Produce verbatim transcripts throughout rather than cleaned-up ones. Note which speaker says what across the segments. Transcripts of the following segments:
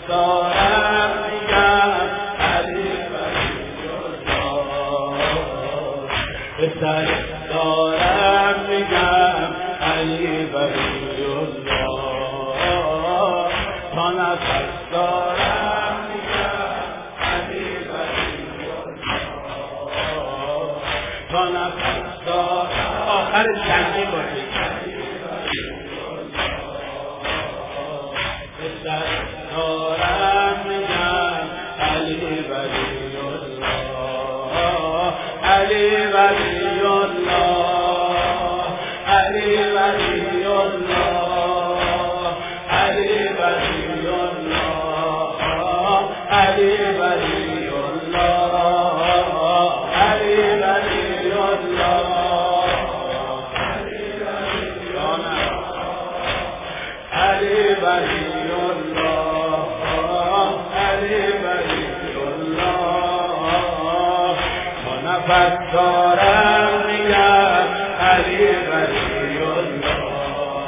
Speaker 1: دارم میگم علی ولی الله، به سر دارم میگم علی ولی الله، تا نفس دارم میگم علی ولی الله، تا نفس دارم آخر چندی باشه دارم میگم علی ولی الله، علی ولی الله، علی ولی الله، علی ولی الله، علی ولی الله، علی ولی الله، علی ولی نفس دارم میگم علی ولی الله،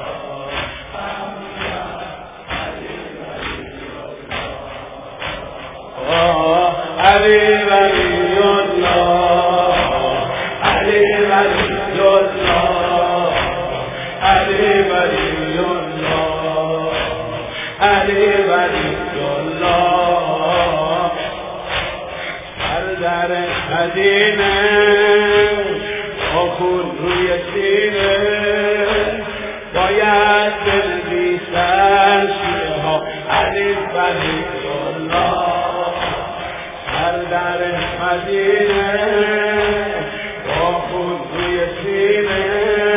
Speaker 1: علی ولی الله، علی ولی الله، علی ولی الله، علی ولی الله، در مدینه با خون روی سینه باید بنویسن شیعه ها علی ولی الله، هر در مدینه با خون روی سینه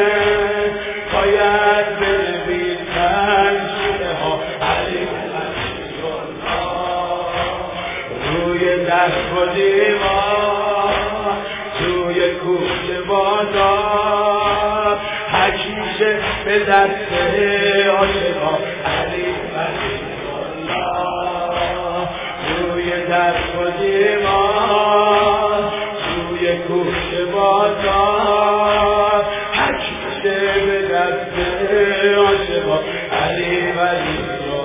Speaker 1: باید بنویسن شیعه ها علی ولی الله، روی دست و دیوار توی کوچه بازار حکیشه به دست عاشقا علی ولی الله، روی دست و دیوار توی کوچه بازار حکیشه به دست عاشقا علی ولی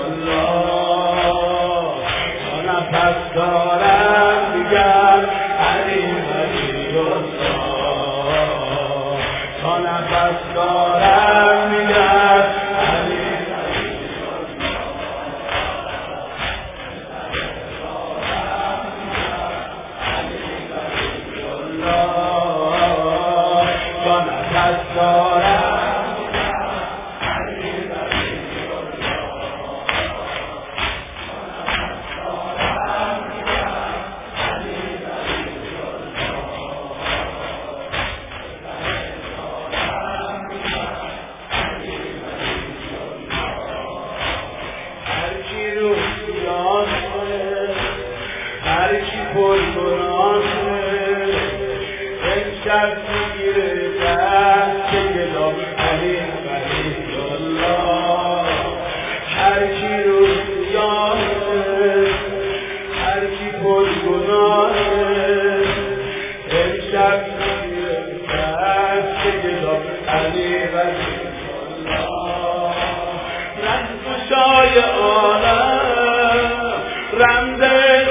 Speaker 1: الله، نفس دارم میگم علی ولی الله، تا نفس دارم میگم علی ولی الله، تا نفس دارم هرچی پر قرآنه امشب میگیره دست گلا علی ولی الله، هرچی رو سیانه هرچی پر گناهه امشب میگیره دست گلا علی ولی الله، رنگوشای عالم رمزش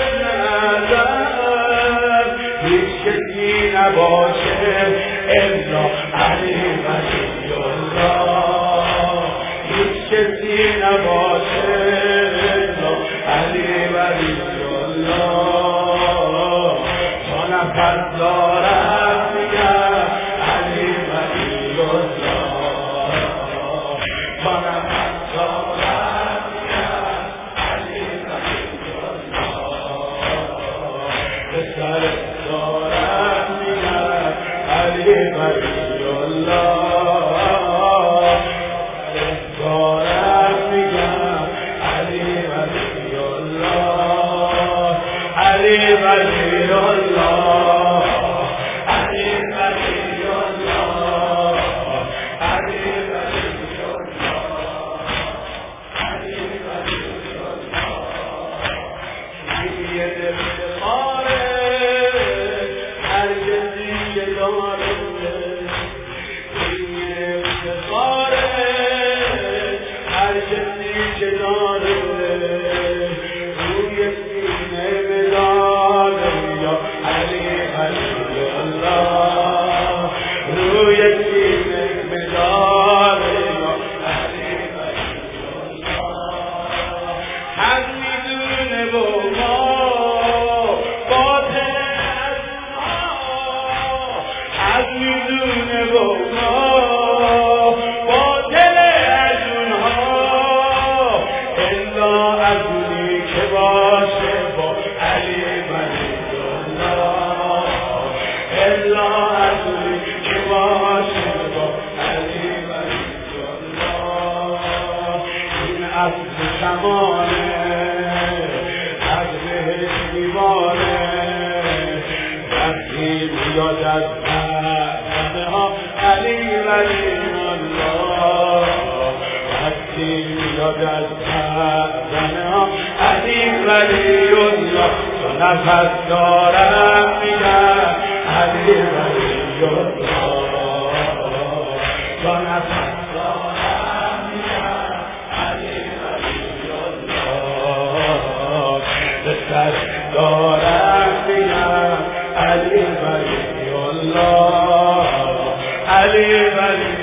Speaker 1: نظر هیچ کسی نباشه الا علی ولی الله، هیچ کسی نباشه الا علی ولی الله، تا نفس دارم میگم علی ولی الله، تا نفس دارم میگم علی ولی به سر دارم میگم علی ولی الله، دارم میگم علی ولی الله، علی ولی الله. حق میدونه و ما باطل از اونها حق میدونه و ما باطل از اونها الا از اونی که باشه با علی ولی الله الا از اونی که باشه با علی ولی الله این اصل شمانه از بهش دیوانه وقتی میاد از همه ها علی ولی الله وقتی میاد از همه ها علی ولی الله تو نفس دارم میگم علی ولی الله تو نفس دارم میگم علی ولی الله دستش دارم میگم علی ولی الله علی ولی